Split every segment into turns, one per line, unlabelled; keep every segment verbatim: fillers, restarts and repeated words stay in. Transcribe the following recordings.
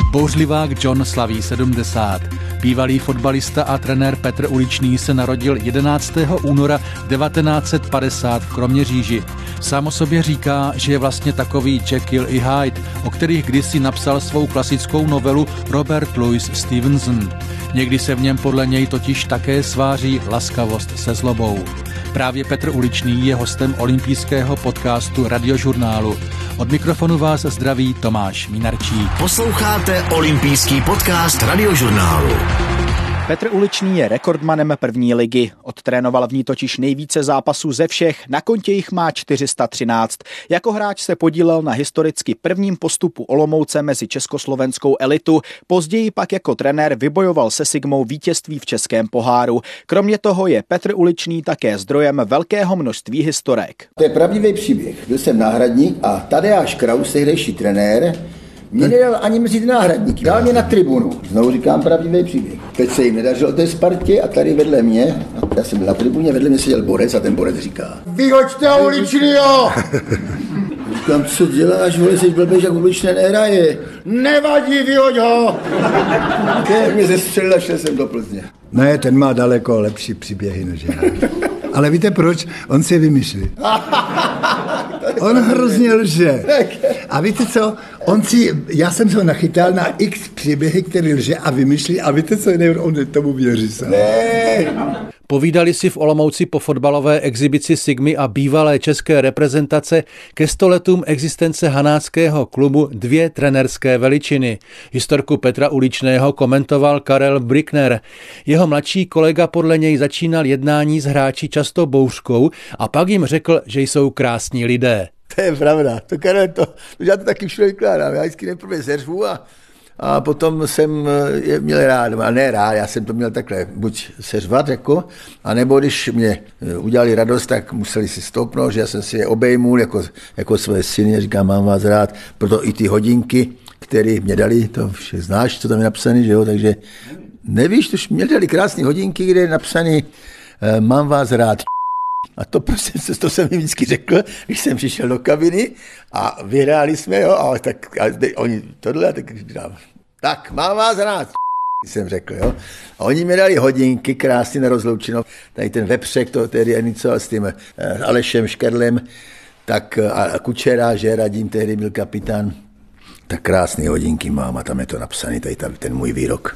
Bouřlivák John slaví sedmdesát. Bývalý fotbalista a trenér Petr Uličný se narodil jedenáctého února devatenáct set padesát v Kroměříži. Sám o sobě říká, že je vlastně takový Jekyll i Hyde, o kterých kdysi napsal svou klasickou novelu Robert Louis Stevenson. Někdy se v něm podle něj totiž také sváří laskavost se zlobou. Právě Petr Uličný je hostem olympijského podcastu Radiožurnálu. Od mikrofonu vás zdraví Tomáš Mínarčík.
Posloucháte olympijský podcast Radiožurnálu.
Petr Uličný je rekordmanem první ligy. Odtrénoval v ní totiž nejvíce zápasů ze všech, na kontě jich má čtyři sta třináct. Jako hráč se podílel na historicky prvním postupu Olomouce mezi československou elitu, později pak jako trenér vybojoval se Sigmou vítězství v českém poháru. Kromě toho je Petr Uličný také zdrojem velkého množství historek.
To je pravdivý příběh. Byl jsem náhradník a Tadeáš Kraus, tehdejší trenér, mě nedal ani mezi náhradníky, dal mě na tribunu. Znovu říkám pravdivý příběh. Teď se jim nedařilo té Spartě a tady vedle mě, já jsem byl na tribuně, vedle mě seděl borec a ten borec říká: Vyhoďte Uličnýho! Říkám, co děláš, vole, jsi blbej, jak Uličný nehraje. Nevadí, vyhoď ho! Teď mě zestřelil a šel jsem do Plzně.
Ne, ten má daleko lepší příběhy než já. Ale víte proč? On si je vymyslí. On hrozně lže. A víte co? On si, já jsem se ho nachytal na x příběhy, které lže a vymyslí. A víte co? On tomu věří sám.
Povídali si v Olomouci po fotbalové exibici Sigmy a bývalé české reprezentace ke stoletům existence hanáckého klubu dvě trenérské veličiny. Historku Petra Uličného komentoval Karel Brickner. Jeho mladší kolega podle něj začínal jednání s hráči často bouřkou a pak jim řekl, že jsou krásní lidé.
To je pravda. To, Karel, to, to já to taky všude vykládám. Já vždycky nejprve seřvu a A potom jsem je měl rád, a ne rád, já jsem to měl takhle, buď seřvat, jako, anebo když mě udělali radost, tak museli si stoupnout, že já jsem si je obejmul jako, jako své syny, říkám, mám vás rád, proto i ty hodinky, které mě dali, to vše znáš, co tam je napsané, že jo, takže nevíš, tož mě dali krásné hodinky, kde je napsané, mám vás rád. A to prostě, to jsem jim vždycky řekl, když jsem přišel do kabiny a vyhráli jsme, jo, a tak a oni tohle, tak říkám, tak mám vás rád, jsem řekl, jo. A oni mi dali hodinky krásně na rozloučenou, tady ten vepřek, to tedy je něco s tím Alešem Škerlem, tak a Kučera, že Radim, tehdy byl kapitán, tak krásné hodinky mám a tam je to napsaný, tady ten můj výrok.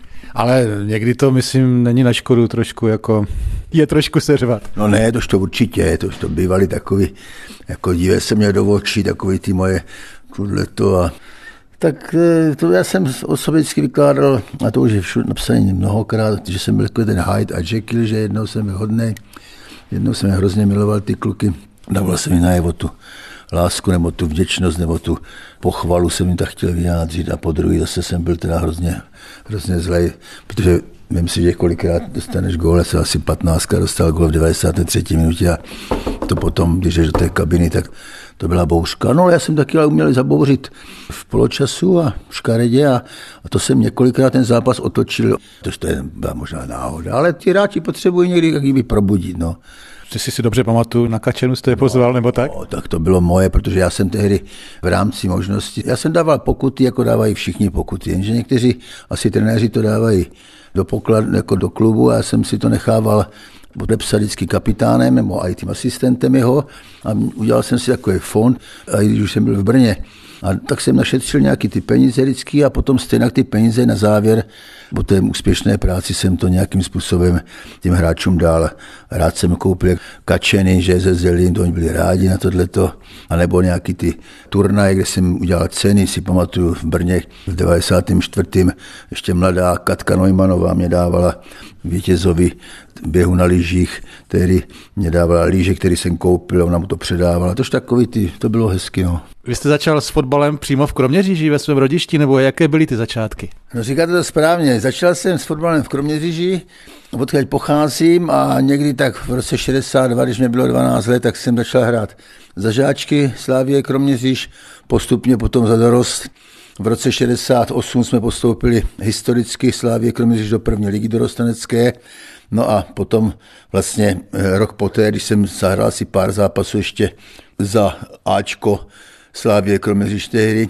Ale někdy to, myslím, není na škodu trošku, jako je trošku seřvat.
No ne, tož to určitě, tož to bývaly takový, jako díve se mě do očí, takový ty moje tohleto a tak to já jsem o sobě vždycky vykládal, a to už je všude napsané mnohokrát, že jsem byl takový ten Hyde a Jekyll, že jednou jsem byl hodnej, jednou jsem hrozně miloval ty kluky, dával jsem mi najevo tu lásku, nebo tu vděčnost, nebo tu pochvalu jsem jim tak chtěl vyjádřit a po druhý zase jsem byl teda hrozně, hrozně zlej, protože vím si, že kolikrát dostaneš gól, já jsem asi patnáctka dostal gól v devadesáté třetí minutě a to potom, když jdeš do té kabiny, tak to byla bouřka. No ale já jsem taky ale uměl zabouřit v poločasu a v škaredě a, a to jsem několikrát ten zápas otočil. To je byla možná náhoda, ale ti hráči potřebují někdy jak kdyby probudit, no.
Že si si dobře pamatuju, na Kačenu jste je pozval, nebo tak?
No, tak to bylo moje, protože já jsem tehdy v rámci možnosti, já jsem dával pokuty, jako dávají všichni pokuty, jenže někteří asi trenéři to dávají do poklad, jako do klubu a já jsem si to nechával podepsat vždycky kapitánem nebo i tím asistentem jeho a udělal jsem si takový fond, a když už jsem byl v Brně, a tak jsem našetřil nějaký ty peníze vždycky a potom stejně ty peníze na závěr po té úspěšné práci jsem to nějakým způsobem tím hráčům dal. Rád jsem koupil Kačeny, že ze Zelín, to oni byli rádi na tohleto, anebo nějaký ty turnaje, kde jsem udělal ceny, si pamatuju v Brně v devadesátém čtvrtém ještě mladá Katka Neumannová mě dávala vítězovi běhu na lyžích, který mě dávala lyže, který jsem koupil, ona mu to předávala. Tož takový ty, to bylo hezky, no.
Vy jste začal s fotbalem přímo v Kroměříži ve svém rodišti, nebo jaké byly ty začátky?
No říkáte to správně. Začal jsem s fotbalem v Kroměříži, odkud pocházím a někdy tak v roce šedesát dva, když mě bylo dvanáct let, tak jsem začal hrát za žáčky Slavie Kroměříž, postupně potom za dorost. V roce šedesát osm jsme postoupili historicky Slavie Kroměříž do první ligy dorostenecké. No a potom vlastně rok poté, když jsem zahrál si pár zápasů ještě za Ačko Slavie Kroměříž tehdy,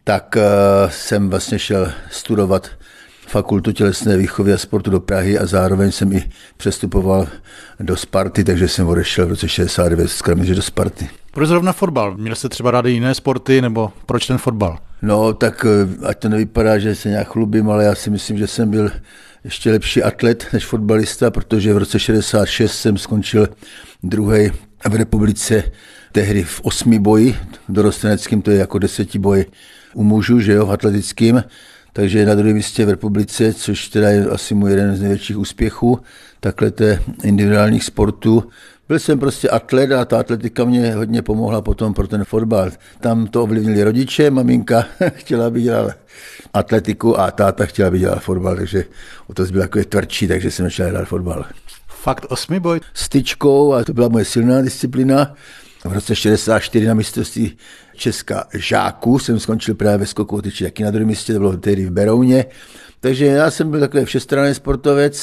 tak jsem vlastně šel studovat fakultu tělesné výchovy a sportu do Prahy a zároveň jsem i přestupoval do Sparty, takže jsem odešel v roce šedesát devět z Kroměříže do Sparty.
Proč zrovna fotbal? Měl jste třeba rádi jiné sporty, nebo proč ten fotbal?
No, tak ať to nevypadá, že se nějak chlubím, ale já si myslím, že jsem byl ještě lepší atlet než fotbalista, protože v roce šedesát šest jsem skončil druhý v republice, tehdy v osmi boji, dorosteneckým, to je jako deseti boj u mužů, že jo, v atletickým, takže na druhém místě v republice, což teda je asi můj jeden z největších úspěchů, takhle té individuálních sportů. Byl jsem prostě atlet a ta atletika mě hodně pomohla potom pro ten fotbal. Tam to ovlivnili rodiče, maminka chtěla, aby dělal atletiku a táta chtěla, aby dělal fotbal, takže o to byl takový tvrdší, takže jsem začal hrát fotbal.
Fakt osmi boj?
S tyčkou a to byla moje silná disciplína. V roce šedesát čtyři na mistrovství Česka žáků jsem skončil právě ve skoku tyči, taky na druhém místě, to bylo tehdy v Berouně. Takže já jsem byl takový všestranný sportovec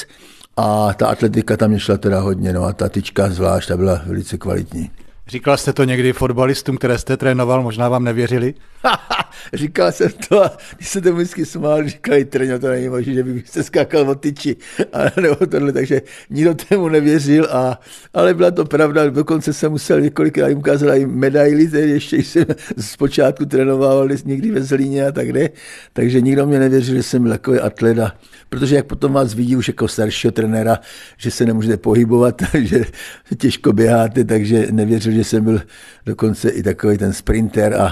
a ta atletika tam mě šla teda hodně, no a ta tyčka zvlášť, ta byla velice kvalitní.
Říkal jste to někdy fotbalistům, které jste trénoval, možná vám nevěřili?
Říkal jsem to a když se to vždycky smál, říkali, treňo, to není možné, že byste skákal od tyči, nebo tohle, takže nikdo tomu nevěřil, a, ale byla to pravda, dokonce jsem musel několikrát jim ukázat i medaily, tedy ještě jsem zpočátku trénoval někdy ve Zlíně a tak ne, takže nikdo mě nevěřil, že jsem byl takový atlet, a protože jak potom vás vidí už jako staršího trenéra, že se nemůžete pohybovat, takže těžko běháte, takže nevěřil, že jsem byl dokonce i takový ten sprinter a,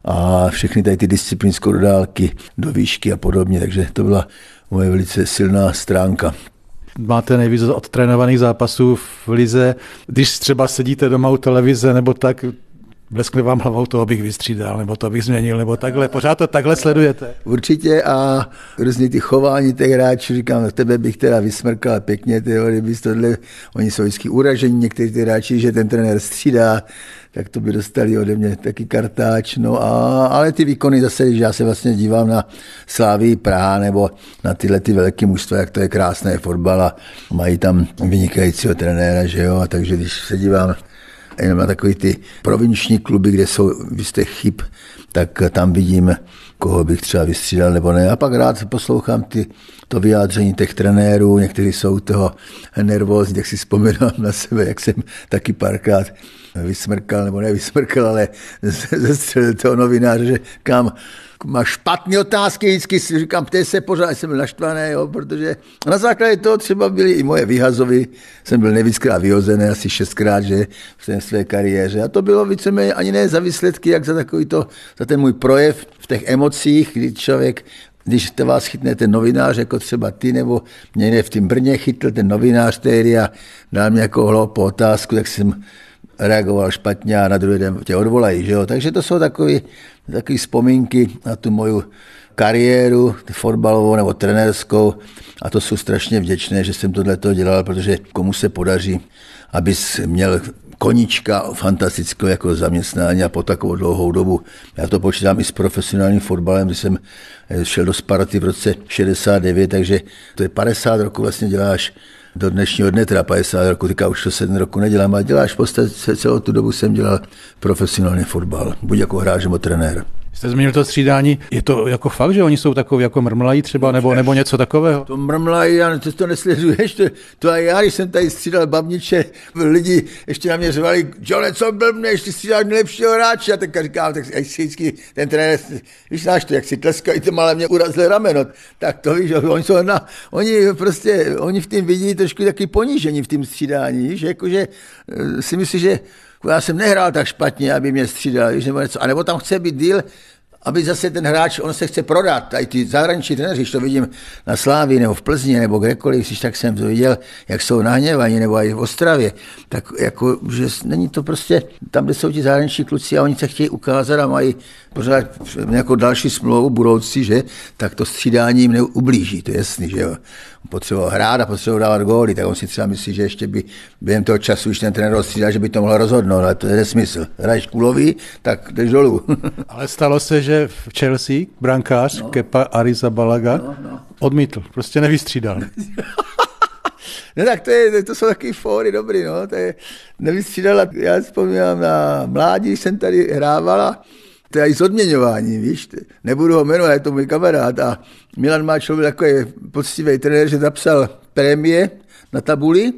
a všechny tady ty disciplíny skoro dálky do výšky a podobně, takže to byla moje velice silná stránka.
Máte nejvíc odtrénovaných zápasů v lize, když třeba sedíte doma u televize nebo tak, bleskne vám hlavou, toho bych vystřídal, nebo to bych změnil, nebo takhle, pořád to takhle sledujete?
Určitě, a různý ty chování těch hráčů, říkám, tebe bych teda vysmrkal pěkně, tyjo, kdybys tohle, oni jsou vždycky uražení, někteří ty hráči, že ten trenér střídá, tak to by dostali ode mě taky kartáč, no a, ale ty výkony zase, když já se vlastně dívám na Slavii Praha nebo na tyhle ty velké mužstva, jak to je krásné fotbal a mají tam vynikajícího trenéra, že jo, a takže když se dívám jenom na takový ty provinční kluby, kde jsou jistých chyb, tak tam vidím, koho bych třeba vystřídal nebo ne. A pak rád poslouchám ty, to vyjádření těch trenérů, někteří jsou toho nervózní, jak si vzpomínám na sebe, jak jsem taky párkrát vysmrkal, nebo nevysmrkal, ale zestřelil toho novináře, že kam má špatné otázky, vždycky si říkám, ptej se pořád, jsem byl naštvaný, jo, protože na základě toho třeba byly i moje vyhazovy, jsem byl nejvíckrát vyhozený, asi šestkrát, že v té své kariéře, a to bylo víceméně ani ne za výsledky, jak za takový to, za ten můj projev v těch emocích, kdy člověk, když to vás chytne ten novinář, jako třeba ty, nebo mě v tím Brně chytl ten novinář tehdy a dal mě jako hloupou otázku, tak jsem reagoval špatně a na druhý den tě odvolají, že jo? Takže to jsou takové takové vzpomínky na tu moju kariéru fotbalovou nebo trenérskou, a to jsou strašně vděčné, že jsem tohleto dělal, protože komu se podaří, abys měl koníčka fantastického jako zaměstnání a po takovou dlouhou dobu. Já to počítám i s profesionálním fotbalem, když jsem šel do Sparty v roce šedesát devět, takže to je padesát roku vlastně děláš do dnešního dne, teda padesát roku, teďka už to sedm roku nedělám, ale děláš v podstatě celou tu dobu jsem dělal profesionální fotbal, buď jako hráč nebo trenér.
Jste zmínil to střídání, je to jako fakt, že oni jsou takový jako mrmlají třeba, nebo, nebo něco takového?
To mrmlají, a ty to nesleduješ, to, to a já, když jsem tady střídal babniče, lidi ještě na mě řvali, Johne, co blbneš, ty střídáš nejlepšího hráče, a teďka říkám, tak vždycky ten trenér, víš, náš to, jak si tleskají, to ale mě urazil rameno, tak to víš, oni jsou na, oni prostě, oni v tím vidí trošku taky ponížení v tom střídání, víš, jakože si myslí, že já jsem nehrál tak špatně, aby mě střídal, víš, nebo něco, anebo tam chce být deal, aby zase ten hráč, on se chce prodat. A ty zahraniční trenéři, když to vidím na Slávii nebo v Plzni nebo kdekoliv, když tak jsem to viděl, jak jsou nahněvaní, nebo i v Ostravě, tak jako, že není to prostě, tam, kde jsou ti zahraniční kluci a oni se chtějí ukázat a mají pořád nějakou další smlouvu budoucí, že, tak to střídání jim neublíží, to je jasný, že jo. Potřeboval hrát a potřeboval dávat góly, tak on si třeba myslí, že ještě by během toho času, když ten trenér střídá, že by to mohl rozhodnout, ale to je nesmysl. Hraješ kulový, tak jdeš dolů. Ale
stalo se, že v Chelsea brankář no. Kepa Arrizabalaga no, no. odmítl, prostě nevystřídal.
No tak to, je, to jsou takový fóry dobrý, no, to je nevystřídal. Já vzpomínám na mládí, když jsem tady hrávala, To je i s odměňováním, víš, nebudu ho jmenovat, je to můj kamarád a Milan Máčel byl takový poctivý trenér, že napsal prémie na tabuli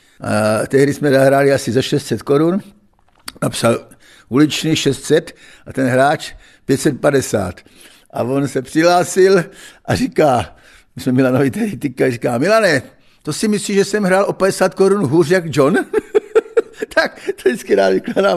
a tehdy jsme hráli asi za šest set korun, napsal Uličný šest set a ten hráč pět set padesát. A on se přihlásil a říká, my jsme Milanovi tehdy týkali, říká, Milane, to si myslíš, že jsem hrál o padesát korun hůř jak John? Tak to vždycky rád vykladám.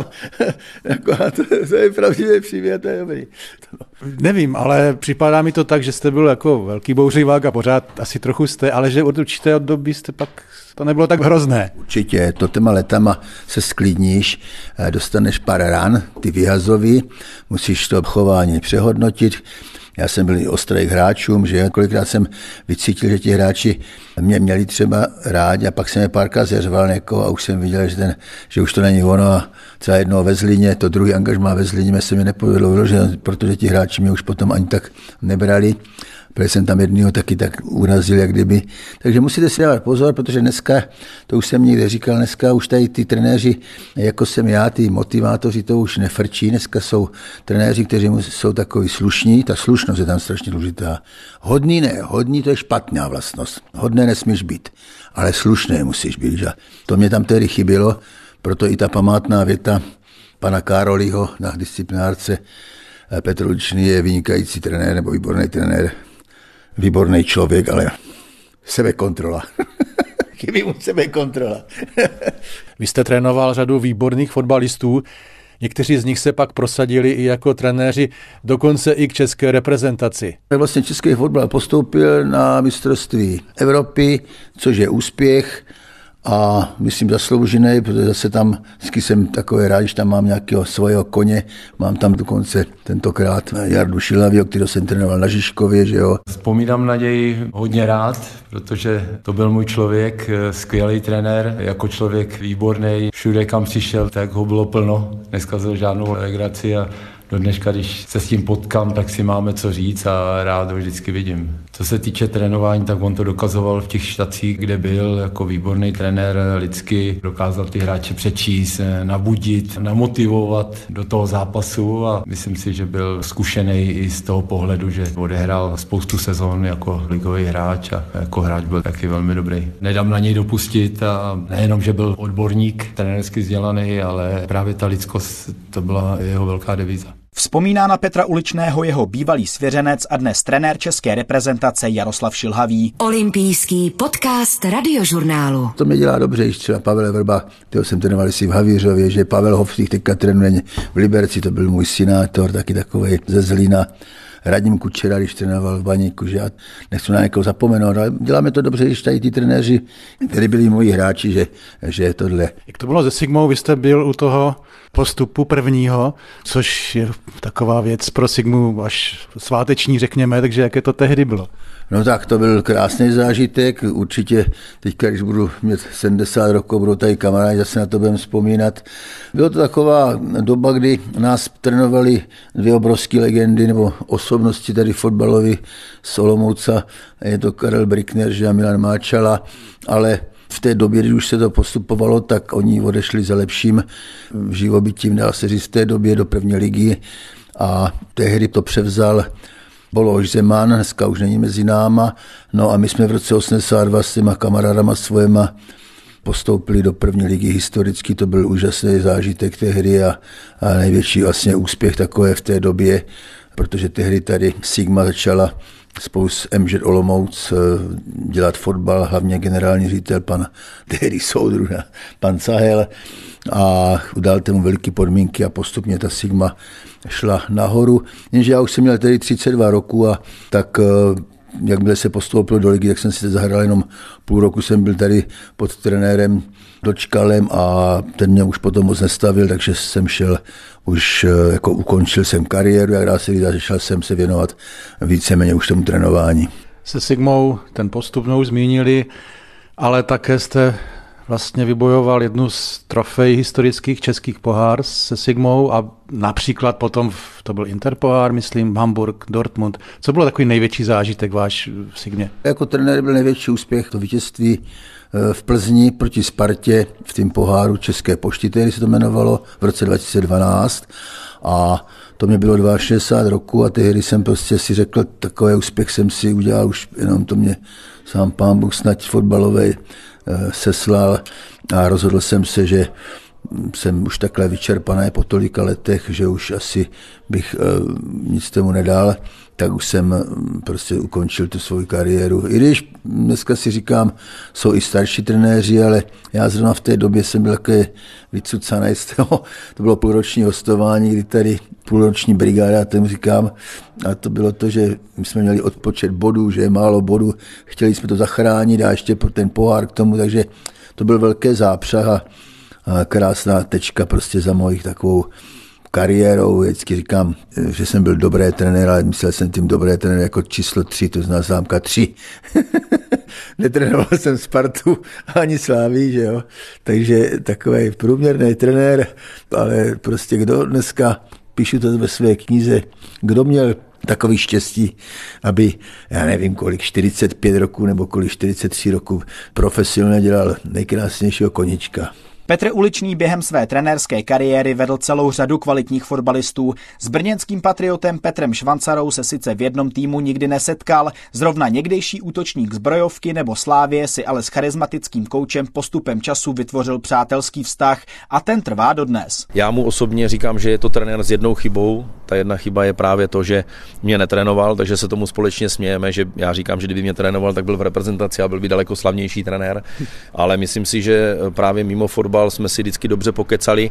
to, to je pravdivý příběh, to je dobrý.
Nevím, ale připadá mi to tak, že jste byl jako velký bouřivák a pořád asi trochu jste, ale že od určité období jste pak, to nebylo tak hrozné.
Určitě, to těma letama se sklidníš, dostaneš pár ran, ty vyhazový, musíš to chování přehodnotit. Já jsem byl i ostrý k hráčům, že kolikrát jsem vycítil, že ti hráči mě měli třeba rádi a pak jsem je párkrát zeřval někoho a už jsem viděl, že, ten, že už to není ono a třeba jednoho ve Zlíně, to druhý angažmá ve Zlíně se mi nepovedlo vyložit, protože ti hráči mě už potom ani tak nebrali. Protože jsem tam jednýho taky tak urazil, jak kdyby. Takže musíte si dávat pozor, protože dneska, to už jsem někde říkal, dneska už tady ty trenéři, jako jsem já, ty motivátoři, to už nefrčí. Dneska jsou trenéři, kteří jsou takový slušní, ta slušnost je tam strašně důležitá. Hodný ne, hodný to je špatná vlastnost. Hodné nesmíš být, ale slušné musíš být. Že? To mě tam tehdy chybělo, proto i ta památná věta pana Károlího na disciplinárce, Petr Uličný je vynikající trenér nebo výborný trenér, výborný člověk, ale sebekontrola. Chybí mu sebekontrola.
Vy jste trénoval řadu výborných fotbalistů, někteří z nich se pak prosadili i jako trenéři, dokonce i k české reprezentaci.
Vlastně český fotbal postoupil na mistrovství Evropy, což je úspěch a myslím zasloužený, protože zase tam vždycky jsem takový rád, že tam mám nějakého svého koně, mám tam dokonce tentokrát Jardu Šilavýho, kterého jsem trénoval na Žižkově, že jo.
Vzpomínám na něj hodně rád, protože to byl můj člověk, skvělý trenér, jako člověk výborný, všude kam přišel, tak ho bylo plno, neskazil žádnou legraci a do dneška, když se s tím potkám, tak si máme co říct a rád ho vždycky vidím. Co se týče trénování, tak on to dokazoval v těch štacích, kde byl jako výborný trenér lidsky, dokázal ty hráče přečíst, nabudit, namotivovat do toho zápasu a myslím si, že byl zkušený i z toho pohledu, že odehrál spoustu sezon jako ligový hráč a jako hráč byl taky velmi dobrý. Nedám na něj dopustit a nejenom, že byl odborník, trenérsky vzdělaný, ale právě ta lidskost, to byla jeho velká devíza.
Vzpomíná na Petra Uličného jeho bývalý svěřenec a dnes trenér české reprezentace Jaroslav Šilhavý.
Olympijský podcast Radiožurnálu.
To mě dělá dobře, když třeba Pavel Vrba, kterého jsem trénoval si v Havířově, že Pavel Hofstých teďka trénuje v Liberci, to byl můj synátor, taky takovej ze Zlína. Radim Kučera, když trénoval v Baníku, že já nechci na někoho zapomenout, ale děláme to dobře, když tady ty trenéři, kteří byli moji hráči, že, že tohle.
Jak to bylo se Sigmou, vy jste byl u toho postupu prvního, což je taková věc pro Sigmu až sváteční, řekněme, takže jaké to tehdy bylo?
No tak to byl krásný zážitek, určitě teďka, když budu mít sedmdesát rokov, budou tady kamarádi, zase na to budeme vzpomínat. Byla to taková doba, kdy nás trénovali dvě obrovské legendy nebo osobnosti tady fotbalovi z Olomouca, je to Karel Brickner a Milan Máčala, ale v té době, když už se to postupovalo, tak oni odešli za lepším živobytím, dá se říct, v té době do první ligy a tehdy to převzal Bološ Zeman, dneska už není mezi náma, no a my jsme v roce osmdesát dva s těma kamarádama svojima postoupili do první ligy historicky, to byl úžasný zážitek tehdy a, a největší vlastně úspěch takové v té době, protože tehdy tady Sigma začala spolu s M Ž Olomouc dělat fotbal, hlavně generální ředitel pan tehdy soudruh, pan Cahel a udal tomu velké podmínky a postupně ta Sigma šla nahoru. Jenže já už jsem měl tady třicet dva roku a tak jakmile se postoupil do ligy, tak jsem si zahrál jenom půl roku, jsem byl tady pod trenérem Dočkalem a ten mě už potom moc nestavil, takže jsem šel, už jako ukončil jsem kariéru, jak dá se říct, začal jsem se věnovat víceméně už tomu trénování.
Se Sigmou ten postup už zmínili, ale také jste vlastně vybojoval jednu z trofej historických českých pohár se Sigmou a například potom, to byl Interpohár, myslím, Hamburg, Dortmund. Co bylo takový největší zážitek váš v Sigmě?
Jako trenér byl největší úspěch to vítězství v Plzni proti Spartě v tým poháru České pošty, který se to jmenovalo v roce dva tisíce dvanáct. A to mě bylo šedesát dva roku a tehdy jsem prostě si řekl, takový úspěch jsem si udělal, už jenom to mě sám pán Bůh snad fotbalovej seslal a rozhodl jsem se, že jsem už takhle vyčerpaný po tolika letech, že už asi bych nic tomu nedal, tak už jsem prostě ukončil tu svou kariéru. I když dneska si říkám, jsou i starší trenéři, ale já zrovna v té době jsem byl takový vycucaný z toho. To bylo půlroční hostování, kdy tady půlroční brigáda, tomu říkám, a to bylo to, že my jsme měli odpočet bodů, že je málo bodů, chtěli jsme to zachránit a ještě ten pohár k tomu, takže to byl velký zápřah a, a krásná tečka prostě za mojí takovou kariérou. Vždycky říkám, že jsem byl dobrý trenér, ale myslel jsem tím dobrý trenér jako číslo tři, to znamená známka tři. Netrénoval jsem Spartu ani Slávii, že jo. Takže takový průměrný trenér, ale prostě kdo dneska, píšu to ve své knize, kdo měl takový štěstí, aby, já nevím kolik, čtyřicet pět roků nebo kolik, čtyřicet tři roků profesionálně dělal nejkrásnějšího koníčka.
Petr Uličný během své trenérské kariéry vedl celou řadu kvalitních fotbalistů. S brněnským patriotem Petrem Švancarou se sice v jednom týmu nikdy nesetkal, zrovna někdejší útočník Zbrojovky nebo Slávie si ale s charismatickým koučem postupem času vytvořil přátelský vztah a ten trvá dodnes.
Já mu osobně říkám, že je to trenér s jednou chybou. Ta jedna chyba je právě to, že mě netrénoval, takže se tomu společně smějeme, že já říkám, že kdyby mě trénoval, tak byl v reprezentaci a byl by daleko slavnější trenér, ale myslím si, že právě mimo fotbal jsme si vždycky dobře pokecali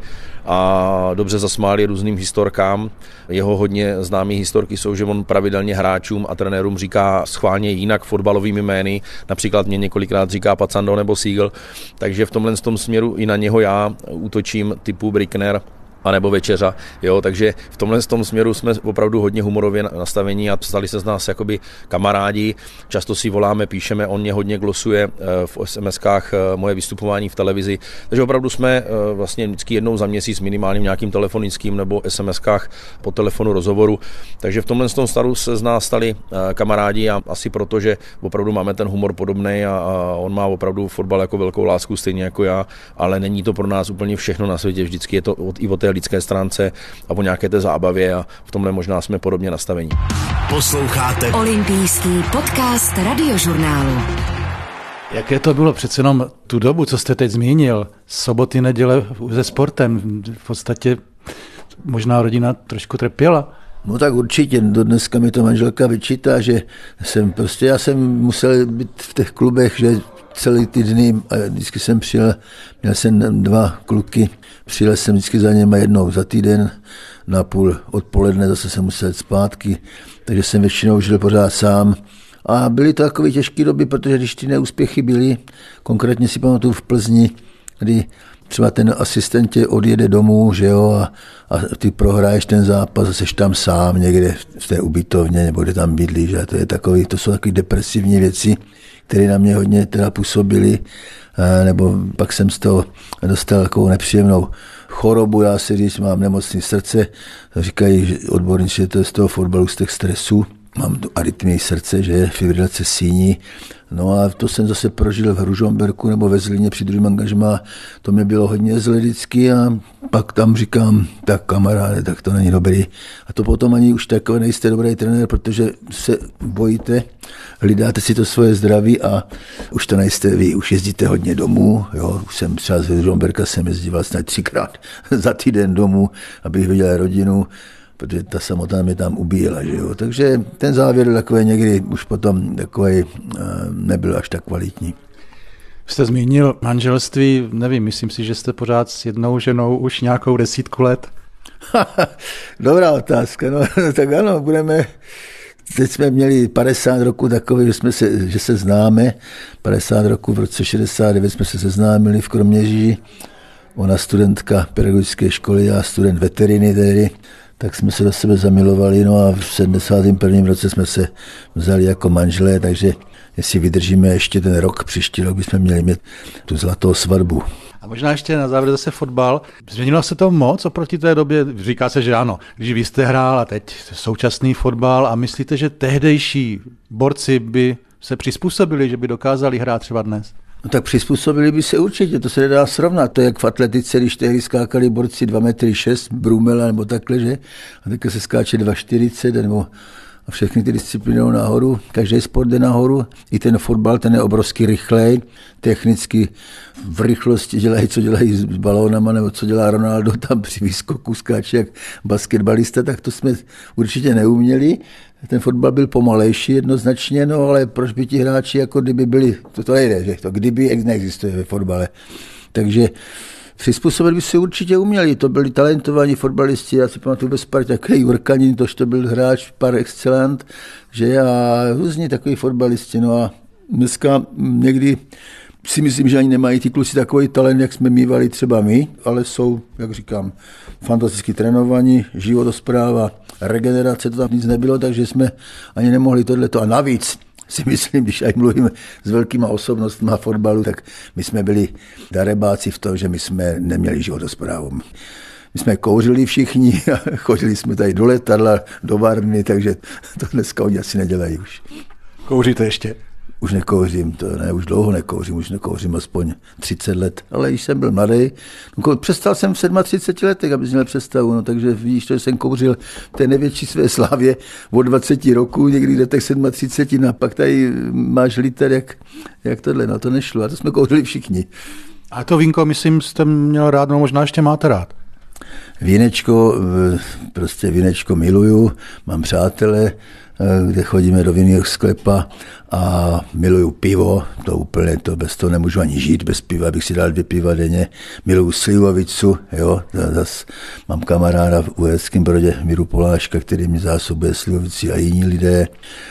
a dobře zasmáli různým historkám. Jeho hodně známé historky jsou, že on pravidelně hráčům a trenérům říká schválně jinak fotbalovými jmény, například mě několikrát říká Pacando nebo Siegel, takže v tomhle tom směru i na něho já útočím typu Brickner a nebo Večeřa, jo, takže v tomhle tom směru jsme opravdu hodně humorově nastavení a stali se z nás jakoby kamarádi, často si voláme, píšeme, on mě hodně glosuje v es em eskách moje vystupování v televizi, takže opravdu jsme vlastně vždycky jednou za měsíc minimálně v nějakým telefonickým nebo es em eskách po telefonu rozhovoru, takže v tomhle tom staru se z nás stali kamarádi a asi proto, že opravdu máme ten humor podobný a, a on má opravdu fotbal jako velkou lásku stejně jako já, ale není to pro nás úplně všechno na světě, vždycky je to od, i o té lidské stránce a o nějaké té zábavě a v tomhle možná jsme podobně nastavení.
Posloucháte
Olympijský podcast Radiožurnálu.
Jaké to bylo přece jenom tu dobu, co jste teď zmínil, soboty, neděle se sportem, v podstatě možná rodina trošku trpěla.
No tak určitě, do dneska mi to manželka vyčítá, že jsem prostě, já jsem musel být v těch klubech, že celý ty dny, a vždycky jsem přijel, měl jsem dva kluky, přijel jsem vždycky za něma jednou za týden, na půl odpoledne zase jsem musel jít zpátky, takže jsem většinou žil pořád sám. A byly to takové těžké doby, protože když ty neúspěchy byly, konkrétně si pamatuju v Plzni, kdy třeba ten asistent tě odjede domů, že jo, a, a ty prohraješ ten zápas a seš tam sám někde v té ubytovně, nebo kde tam bydlíš, a to je takový, to jsou takové depresivní věci, které na mě hodně teda působily, nebo pak jsem z toho dostal takovou nepříjemnou chorobu, já si říct, mám nemocné srdce, říkají odborníci, že to je z toho fotbalu, z těch stresů, mám tu arytmii srdce, že je fibrilace síní. No a to jsem zase prožil v Ružomberku nebo ve Zlíně při druhém angažmá. To mě bylo hodně zle vždycky a pak tam říkám, tak kamaráde, tak to není dobrý. A to potom ani už takový nejste dobrý trenér, protože se bojíte, hledáte si to svoje zdraví a už to nejste vy, už jezdíte hodně domů. Jo, už jsem třeba z Ružomberka jsem jezdil vlastně třikrát za týden domů, abych viděl rodinu, protože ta samota mě tam ubíjela, že jo. Takže ten závěr takový někdy už potom takový nebyl až tak kvalitní.
Jste zmínil manželství, nevím, myslím si, že jste pořád s jednou ženou už nějakou desítku let.
Dobrá otázka, no tak ano, budeme, teď jsme měli padesát roků takový, že, jsme se, že se známe, padesát roků v roce šedesát devět jsme se seznámili v Kroměříži, ona studentka pedagogické školy, já student veteriny tedy, tak jsme se do sebe zamilovali, no a v sedmdesátém prvním roce jsme se vzali jako manželé, takže jestli vydržíme ještě ten rok, příští rok bychom měli mít tu zlatou svatbu.
A možná ještě na závěr zase fotbal. Změnilo se to moc oproti té době? Říká se, že ano. Když vy jste hrál a teď současný fotbal a myslíte, že tehdejší borci by se přizpůsobili, že by dokázali hrát třeba dnes?
No tak přizpůsobili by se určitě, to se nedá srovnat. To je jak v atletice, když tehdy skákali borci dva metry šest, Brumela nebo takhle, že? A teďka se skáče dva čtyřicet nebo a všechny ty disciplíny nahoru, každý sport jde nahoru, i ten fotbal, ten je obrovský rychlej, technicky v rychlosti dělají, co dělají s balónama, nebo co dělá Ronaldo tam při výskoku, skáče jak basketbalista, tak to jsme určitě neuměli. Ten fotbal byl pomalejší jednoznačně, no ale proč by ti hráči, jako kdyby byli, to, to nejde, že to kdyby neexistuje ve fotbale. Takže přizpůsobit by si určitě uměli, to byli talentovaní fotbalisti, já si pamatuju ve Spartě, takový Jurkanin, tož to byl hráč par excellent, že a různí takový fotbalisti, no a dneska někdy si myslím, že ani nemají ty kluci takový talent, jak jsme mívali třeba my, ale jsou, jak říkám, fantasticky trénovaní, životospráva, regenerace, to tam nic nebylo, takže jsme ani nemohli tohleto. A navíc si myslím, když aj mluvíme s velkýma osobnostmi fotbalu, tak my jsme byli darebáci v tom, že my jsme neměli životosprávu. My jsme kouřili všichni a chodili jsme tady do letadla, do varny, takže to dneska oni asi nedělají už.
Kouříte ještě?
Už nekouřím, to ne, už dlouho nekouřím, už nekouřím aspoň třicet let, ale když jsem byl mladý, no, přestal jsem v třiceti sedmi letech, abys měl představu, no, takže vidíš, že jsem kouřil v té největší své slávě od dvaceti roků, někdy do těch třiceti sedmi, no, pak tady máš liter, jak, jak tohle, no to nešlo, a to jsme kouřili všichni.
A to vínko, myslím, jste měl rád, no možná ještě máte rád.
Vínečko, prostě vínečko miluju, mám přátele, kde chodíme do vinného sklepa a miluju pivo, to úplně, to bez toho nemůžu ani žít, bez piva bych si dal dvě piva denně, miluju slivovicu, jo, zas mám kamaráda v Uherském Brodě, Míru Poláška, který mi zásobuje slivovici a jiní lidé.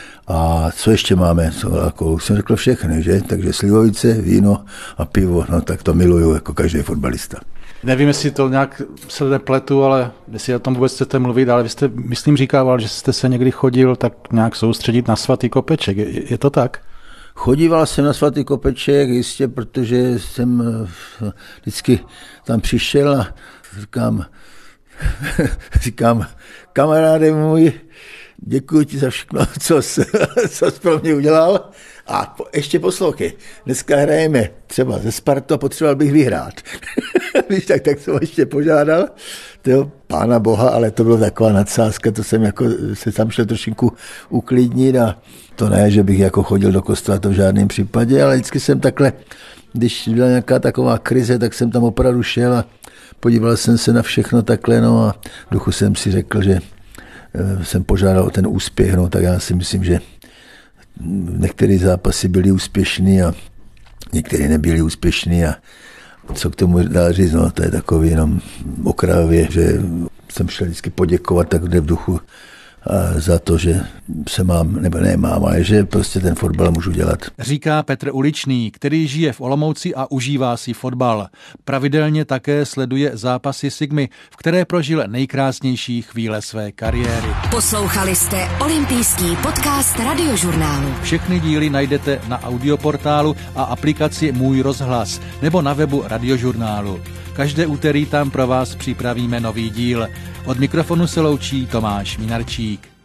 A co ještě máme? Co, jako, už jsem řekl všechny, že? Takže slivovice, víno a pivo, no tak to miluju jako každý fotbalista.
Nevím, jestli to nějak se nepletu, ale jestli o tom vůbec chcete mluvit, ale vy jste, myslím, říkával, že jste se někdy chodil tak nějak soustředit na svatý kopeček. Je, je to tak?
Chodíval jsem na svatý kopeček, jistě, protože jsem vždycky tam přišel a říkám, říkám, kamaráde můj, děkuji ti za všechno, co jsi, co jsi pro mě udělal. A ještě poslouchej, dneska hrajeme třeba ze Spartu a potřeboval bych vyhrát. Víš, tak, tak jsem ještě požádal, tyjo, pána boha, ale to byla taková nadsázka, to jsem jako se tam šel trošinku uklidnit a to ne, že bych jako chodil do kostela, to v žádném případě, ale vždycky jsem takhle, když byla nějaká taková krize, tak jsem tam opravdu šel a podíval jsem se na všechno takhle, no a v duchu jsem si řekl, že jsem požádal o ten úspěch, no tak já si myslím, že některé zápasy byly úspěšný a některé nebyly úspěšný a co k tomu dá říct, no to je takový jenom okrajově, že jsem šel vždycky poděkovat takhle v duchu za to, že se mám, nebo nemám, ale že prostě ten fotbal můžu dělat.
Říká Petr Uličný, který žije v Olomouci a užívá si fotbal. Pravidelně také sleduje zápasy Sigmy, v které prožil nejkrásnější chvíle své kariéry.
Poslouchali jste olympijský podcast Radiožurnálu.
Všechny díly najdete na audioportálu a aplikaci Můj rozhlas nebo na webu Radiožurnálu. Každé úterý tam pro vás připravíme nový díl. Od mikrofonu se loučí Tomáš Minarčík.